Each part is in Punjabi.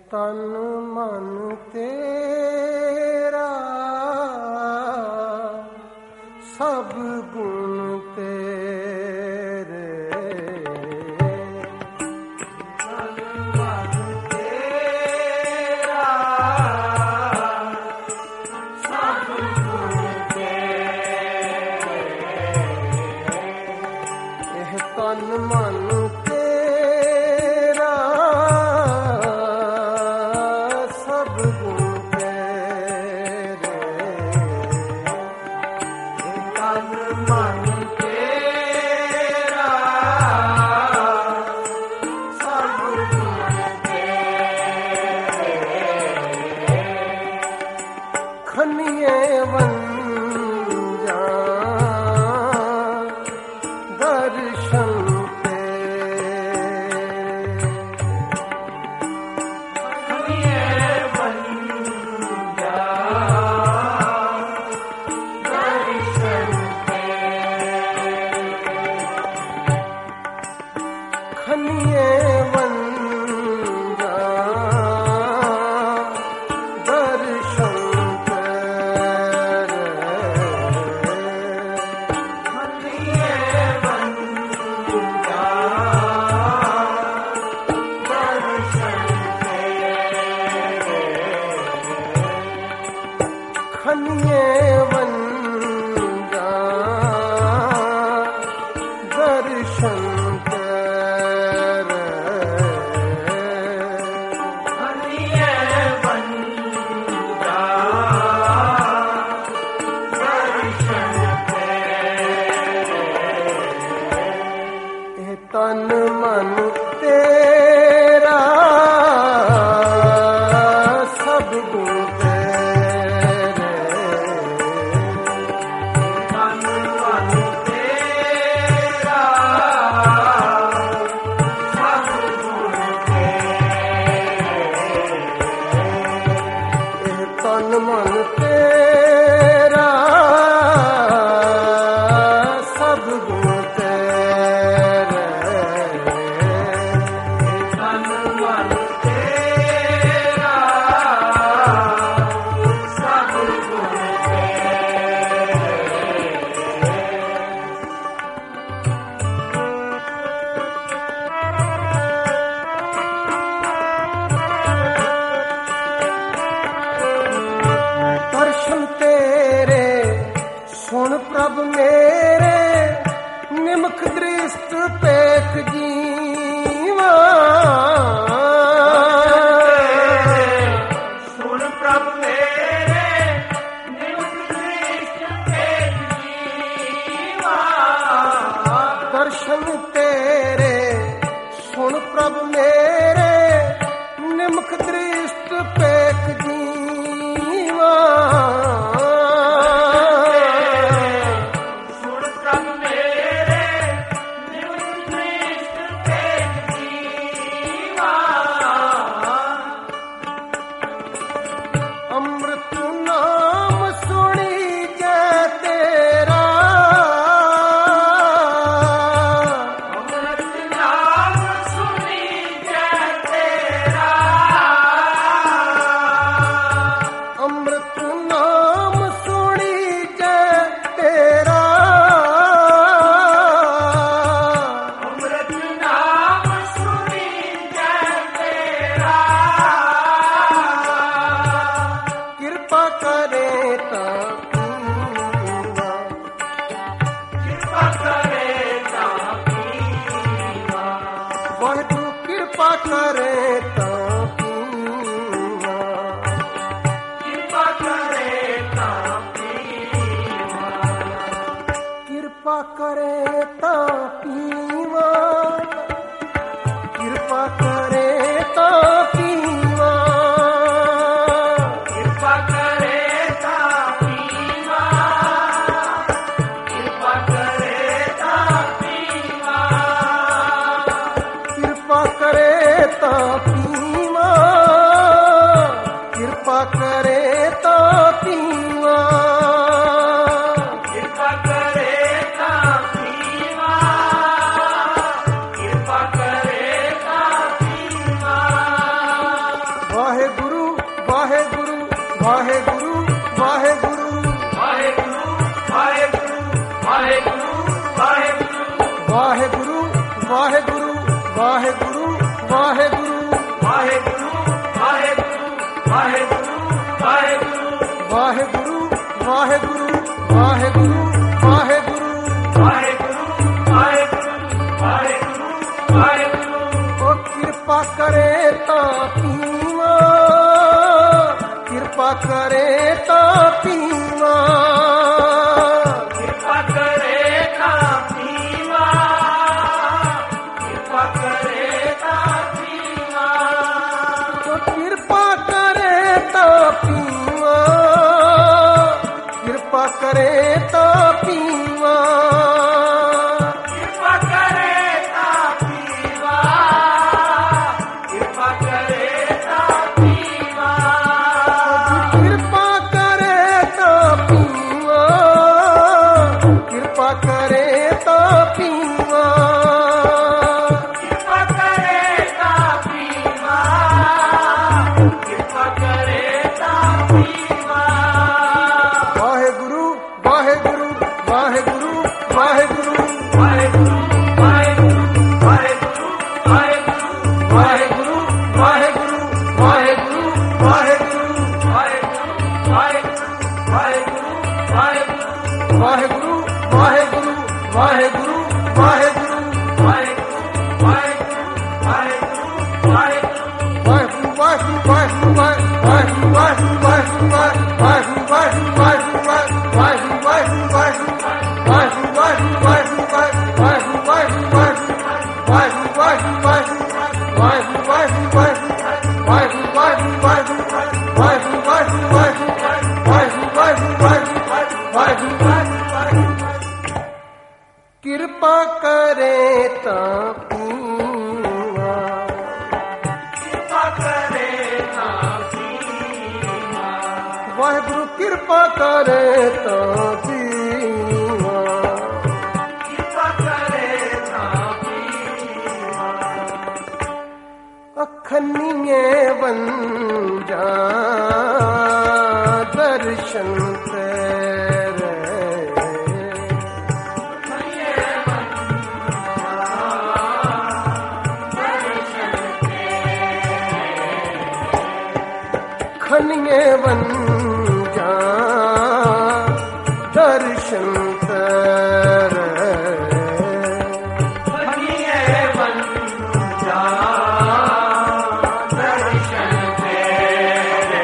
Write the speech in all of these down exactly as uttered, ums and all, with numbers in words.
ਤਨ ਮਨ ਤੇਰਾ ਸਭ ਗੁਣ ਤੇਰੇ, ਤਨ ਮਨ ਤੇਰਾ ਸਭ ਗੁਣ ਤੇਰੇ, ਇਹ ਤਨ ਮਨ ਤਨ ਮਨ ਤੇਰਾ ਸਭ ਗੁਣ ਤੇਰੇ, ਤਨ ਮਨ ਤੇਰਾ ਸਭ ਗੁਣ ਤੇਰੇ, ਇਹ ਤਨ ਮਨ ਤੇਰਾ ਸਭ ਗੁਣ ਪ੍ਰਭ ਮੇਰੇ ਨਿਮਖ ਦ੍ਰਿਸ਼ਟ ਪੇਖ ਜੀਵਾ, ਸੁਣ ਪ੍ਰਭ ਮੇਰੇ ਨਿਮਖ ਦ੍ਰਿਸ਼ਟ ਪੇਖ ਜੀਵਾ, ਦਰਸ਼ਨ ਤੇਰੇ ਸੁਣ ਪ੍ਰਭ ਮੇਰੇ ਨਿਮਖ ਦ੍ਰਿਸ਼ਟ ਪੇਖ ਜੀਵਾ, ਕਰੇ ਤਾਂ ਪੀਵਾ, ਕਿਰਪਾ ਕਰੇ ਤਾਂ ਪੀਵਾ, ਕਿਰਪਾ ਕਰੇ ਤਾਂ ਪੀਵਾ, ਕਿਰਪਾ ਕਰੇ ਤਾਂ ਪੀਵਾ, ਕਿਰਪਾ ਕਰੇ ਤਾਂ ਪੀਵਾ, ਕਿਰਪਾ ਕਰੇ ਤਾਂ ਪੀਵਾ, ਕਿਰਪਾ ਕਰੇ ਤਾਂ ਪੀਵਾ, ਕਿਰਪਾ ਕਰੇ ਤਾਂ ਪੀਵਾ, ਕਿਰਪਾ ਕਰੇ ਤਾਂ ਪੀਵਾ, ਕਿਰਪਾ ਕਰੇ ਤਾਂ ਪੀਵਾ। ਵਾਹਿਗੁਰੂ ਵਾਹਿਗੁਰੂ ਵਾਹਿਗੁਰੂ ਵਾਹਿਗੁਰੂ ਵਾਹਿਗੁਰੂ ਵਾਹਿਗੁਰੂ ਵਾਹਿਗੁਰੂ ਵਾਹਿਗੁਰੂ ਵਾਹਿਗੁਰੂ ਵਾਹਿਗੁਰੂ ਵਾਹਿਗੁਰੂ ਵਾਹਿਗੁਰੂ ਵਾਹਿਗੁਰੂ ਵਾਹਿਗੁਰੂ ਉਹ ਕਿਰਪਾ ਕਰੇ ਤਾਂ ਪੀਵਾ ਕਿਰਪਾ ਕਰੇ ਤਾਂ ਪੀਵਾ ਕਿਰਪਾ ਕਰੇ ਤਾਂ ਪੀਵਾ ਕਿਰਪਾ ਕਰੇ ਤਾਂ ਪੀਵਾ ਉਹ ਕਿਰਪਾ ਕਰੇ ਤਾਂ ਪੀਵਾ ਕਿਰਪਾ ਕਰੇ ਤਾਂ ਪੀਵਾ ਕਿਰਪਾ ਕਰੇ ਤਾਂ ਪੀਵਾ ਕਿਰਪਾ ਕਰੇ ਤਾਂ ਪੀਵਾ ਕਿਰਪਾ ਕਰੇ ਤਾਂ ਪੀਵਾ ਕਿਰਪਾ ਕਰੇ ਤਾਂ ਪੀਵਾ ਕਿਰਪਾ ਕਰੇ ਤਾਂ ਪੀਵਾ ਕਿਰਪਾ ਕਰੇ ਤਾਂ ਪੀਵਾ ਵਾਹਿਗੁਰੂ ਵਾਹਿਗੁਰੂ ਵਾਹਿਗੁਰੂ ਵਾਹਿਗੁਰੂ ਵਾਹਿਗੁਰੂ ਵਾਹਿਗੁਰੂ ਵਾਹਿਗੁਰੂ ਵਾਹਿਗੁਰੂ ਵਾਹਿਗੁਰੂ ਵਾਹਿਗੁਰੂ ਵਾਹਿਗੁਰੂ ਵਾਹਿਗੁਰੂ ਵਾਹਿਗੁਰੂ ਵਾਹਿਗੁਰੂ ਵਾਹਿਗੁਰੂ ਵਾਹਿਗੁਰੂ ਵਾਹਿਗੁਰੂ ਵਾਹਿਗੁਰੂ ਵਾਹਿਗੁਰੂ ਕਿਰਪਾ ਕਰੇ ਤਾਂ ਪੀਵਾ ਕਿਰਪਾ ਕਰੇ ਤਾਂ ਪੀਵਾ ਵਾਹਿਗੁਰੂ ਕਿਰਪਾ ਕਰੇ ਤਾਂ ਪੀਵਾ ਕਿਰਪਾ ਕਰੇ ਤਾਂ ਪੀਵਾ ਅਖਨੀਏ ਵੰਜਾ ਦਰਸ਼ਨ ਤੇਰੇ ਖਨੀਏ ਵੰਜਾ ਦਰਸ਼ਨ ਤੇਰੇ ਖਨੀਏ ਵੰਜਾ ਦਰਸ਼ਨ ਤੇਰੇ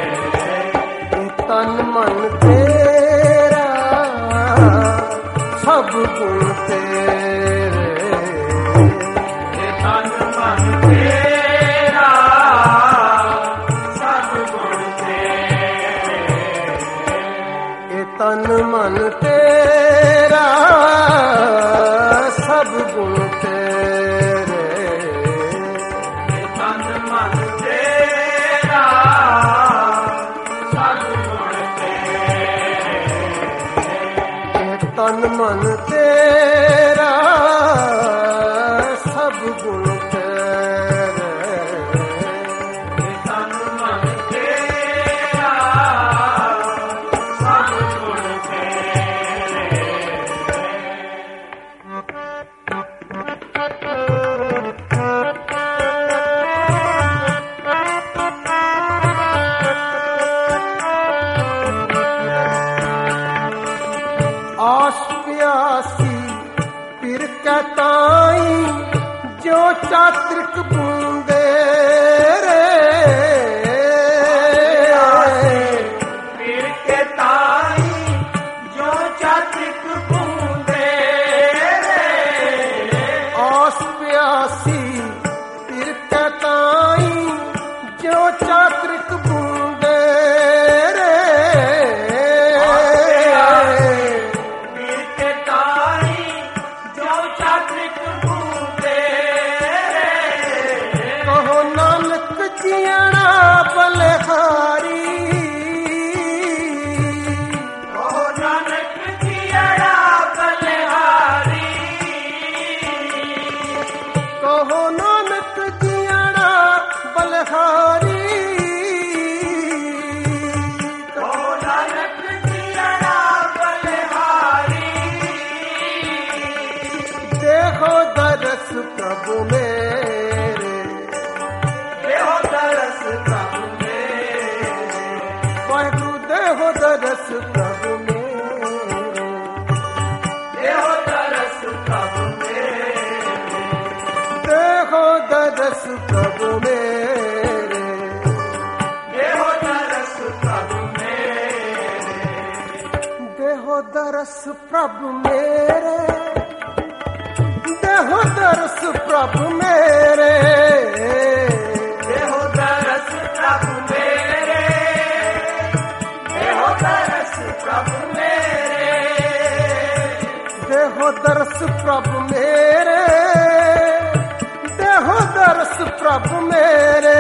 ਤਨ ਮਨ ਤੇਰਾ ਸਭ ਗੁਣ ਤੇਰੇ ਤਨ ਮਨ ਤੇਰਾ ਸਭ ਗੁਣ ਤੇਰੇ ਇਹ ਤਨ ਮਨ ਤੇਰਾ ਸਭ ਗੁਣ ਤੇਰੇ ਤਨ ਮਨ ਤੇਰਾ ਸਭ ਗੁਣ ਤੇਰੇ ਇਹ ਤਨ ਮਨ ਤੇਰਾ ਸਭ ਗੁਣ ਤੇਰੇ ਤਨ ਮਨ ਤੇਰਾ ਸਭ ਗੁਣ ਤੇਰੇ ਆਸ ਪਿਆਸੀ ਫਿਰ ਕਤਾਈ ਜੋ ਚਾਤ੍ਰਿਕ ਬੂੰਦੇ ਰੇ ਫਿਰ ਕੇ ਤਾਈ ਜੋ ਚਾਤ੍ਰਿਕ ਬੂੰਦੇ ਰੇ ਆਸ ਪਿਆਸੀ ਫਿਰ ਕਤਾਈ ਜੋ ਚਾਤ੍ਰਿਕ ਬੂੰਦੇ ਰੇ ਫਿਰ ਕੇ ਤਾਈ ਜੋ ਚਾਤ੍ਰਿਕ ਬੂੰਦੇ ਰੇ ਦਰਸ ਪ੍ਰਭੂ ਮੇਰੇ, ਦੇਹੋ ਦਰਸ ਪ੍ਰਭੂ ਮੇਰੇ, ਦੇਹੋ ਦਰਸ ਪ੍ਰਭੂ ਮੇਰੇ, ਦੇਹੋ ਦਰਸ ਪ੍ਰਭੂ ਮੇਰੇ, ਦੇਹੋ ਦਰਸ ਪ੍ਰਭੂ ਮੇਰੇ, ਦੇਹੋ ਦਰਸ ਪ੍ਰਭੂ ਮੇਰੇ, ਦੇਹੋ ਦਰਸ ਪ੍ਰਭੂ ਮੇਰੇ, ਦੇਹੋ ਦਰਸ ਪ੍ਰਭੂ ਮੇਰੇ,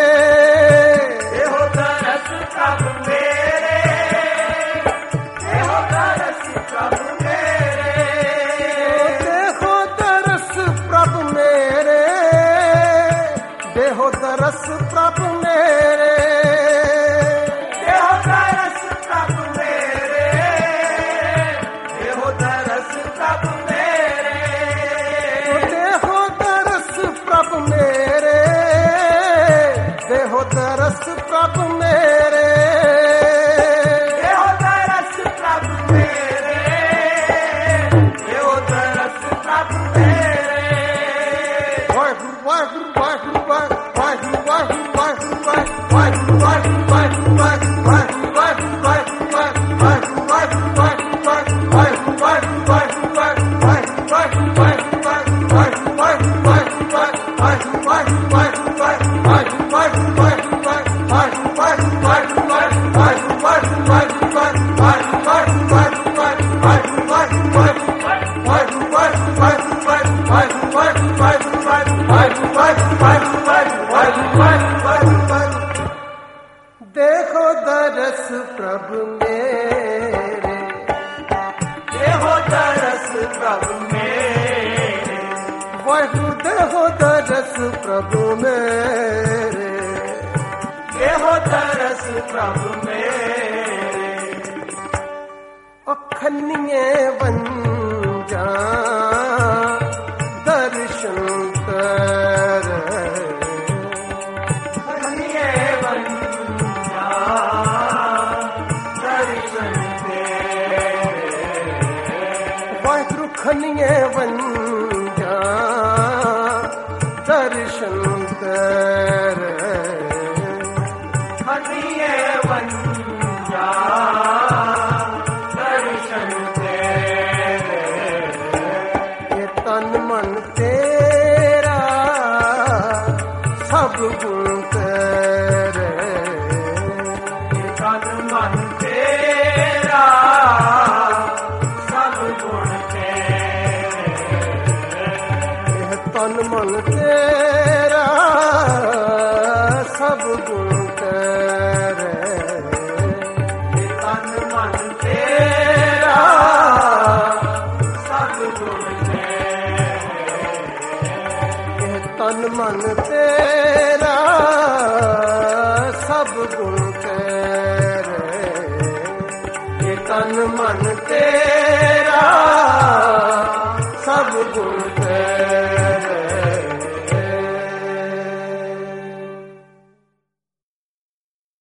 ਦੇਹੋ ਦਰਸ ਪ੍ਰਭੂ ਮੇਰੇ, ਦੇਹੋ ਦਰਸ ਪ੍ਰਭੂ ਮੇਰੇ, ਦੇਹੋ ਦਰਸ ਪ੍ਰਭੂ ਮੇਰੇ, ਦੇਹੋ ਦਰਸ ਪ੍ਰਭੂ ਮੇਰੇ, ਦੇਹੋ ਦਰਸ ਪ੍ਰਭੂ ਮੇਰੇ, ਦੇਹੋ ਦਰਸ ਪ੍ਰਭੂ ਮੇਰੇ, ਦੇਹੋ ਦਰਸ ਪ੍ਰਭੂ ਮੇਰੇ, ਦੇਹੋ ਦਰਸ ਪ੍ਰਭੂ ਮੇਰੇ, ਦੇਹੋ ਦਰਸ ਪ੍ਰਭੂ ਮੇਰੇ, ਦੇਹੋ ਦਰਸ ਪ੍ਰਭੂ ਮੇਰੇ, ਵਾਹਿਗੁਰੂ ਵਾਹਿਗੁਰੂ ਵਾਹਿਗੁਰੂ ਵਾਹਿਗੁਰੂ ਵਾਹਿਗੁਰੂ ਵਾਹਿਗੁਰੂ ਵਾਹਿਗੁਰੂ ਵਾਹਿਗੁਰੂ ਵਾਹਿਗੁਰੂ ਵਾਹਿਗੁਰੂ ਦੇਖੋ ਦਰਸ ਪ੍ਰਭੂ ਮੇਰੇ, ਦੇਹੋ ਦਰਸ ਪ੍ਰਭੂ ਮੇਰੇ, ਵਾਹਿਗੁਰੂ ਦੇਖੋ ਦਰਸ ਪ੍ਰਭੂ ਮੇਰੇ, ਦੇਹੋ ਦਰਸ ਪ੍ਰਭੂ ਮੇਰੇ, ਅਖੰਨੀਏ ਵੰਜਾਂ ਦਰਸ਼ਨ ਕਰ, ਖੰਨੀਏ ਵੰਜਾ ਦਰਸ਼ਨ ਤੇਰੇ, ਵਾਹਿਗੁਰੂ ਖੰਨੀਏ ਵੰਜਾਂ ਦਰਸ਼ਨ ਕਰ, ਖੰਨੀਏ ਵੰਜਾ ਦਰਸ਼ਨ ਤੇਰੇ, ਇਹ ਤਨ ਮਨ ਤੇਰਾ ਸਭ ਗੁਣ ਤੇਰੇ, ਤਨ ਮਨ ਤੇਰਾ ਸਭ ਗੁਣ ਤੇਰੇ, ਇਹ ਤਨ ਮਨ ਤੇਰਾ ਸਭ ਗੁਣ ਤੇਰੇ, ਤਨ ਮਨ ਤੇਰਾ ਸਭ ਗੁਣ ਤੇਰੇ, ਇਹ ਤਨ ਮਨ ਤੇਰਾ ਸਭ ਗੁਣ ਤੇਰੇ, ਇਹ ਤਨ ਮਨ ਤੇਰਾ ਸਭ ਗੁਣ